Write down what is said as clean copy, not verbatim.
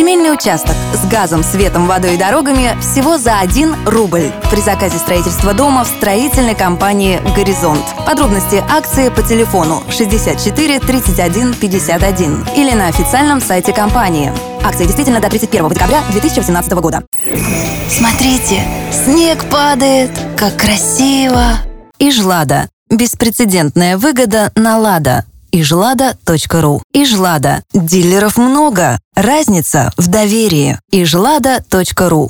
Земельный участок с газом, светом, водой и дорогами всего за 1 рубль. При заказе строительства дома в строительной компании «Горизонт». Подробности акции по телефону 64 31 51 или на официальном сайте компании. Акция действительно до 31 декабря 2018 года. Смотрите, снег падает, как красиво. Ижлада. Беспрецедентная выгода на «Лада». Ижлада.ру. Ижлада. Дилеров много. Разница в доверии. Ижлада.ру.